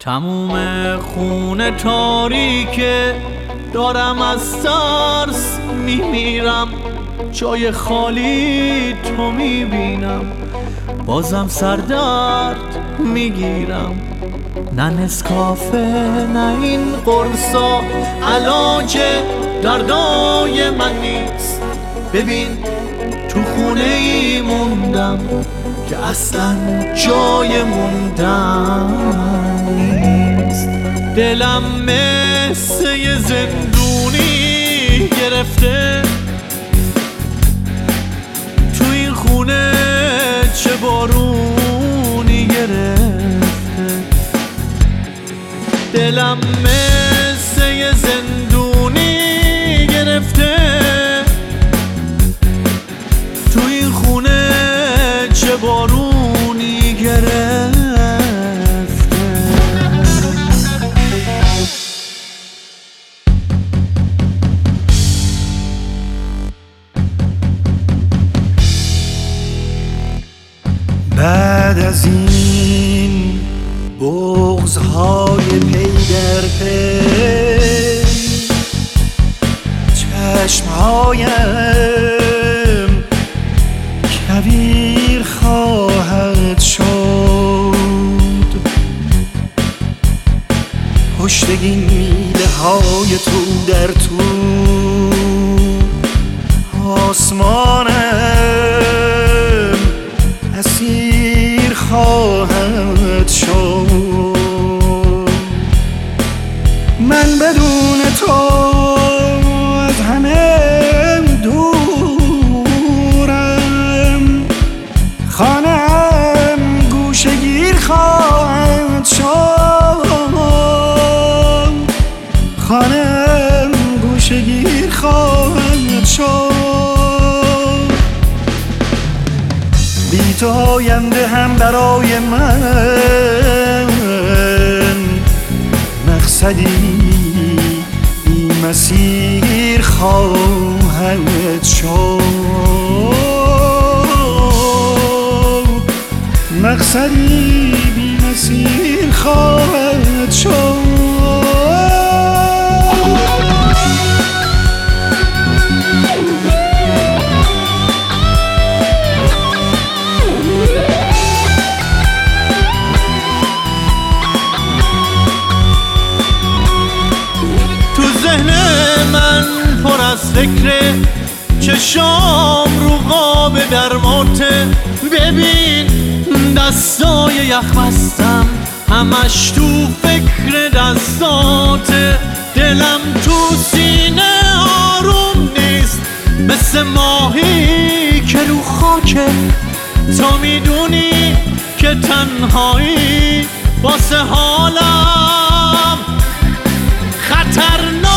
تموم خونه تاریکه، دارم از ترس میمیرم. جای خالی تو میبینم، بازم سردرد میگیرم. نه نسکافه نه این قرصا علاج دردای من نیست. ببین تو خونه ای موندم که اصلا جای موندن نیست. دلم مثل یه زندونی گرفته، تو این خونه چه بارونی گرفته. دلم مثل یه زندونی گرفته، تو این خونه چه بارونی گرفته. بعد از این بغض‌های پی در پی، چشم‌هایم کویر خواهد شد. پشت این میله‌های تو در تو آسمانم اسیر خواهد شد. من بدون تو از همه دورم، خانه‌ام گوشه‌گیر خواهد شد. خانه‌ام گوشه‌گیر خواهد شد. بی تو آینده هم برای من مقصدی بی مسیر خواهد شد. مقصدی بی مسیر خواهد شد. من پر از فکره، چشام رو قاب درماته. ببین دستای یخ بستم، همش تو فکر دستاته. دلم تو سینه آروم نیست، مثل ماهی که رو خاکه. تو میدونی که تنهایی واسه حالم خطرناکه.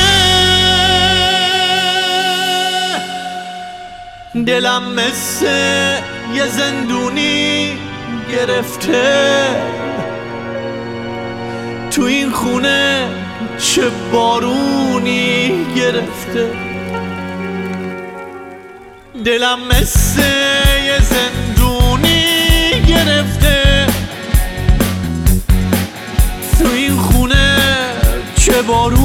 دلم مثل یه زندونی گرفته، تو این خونه چه بارونی گرفته. دلم مثل یه زندونی گرفته، تو این خونه چه بارونی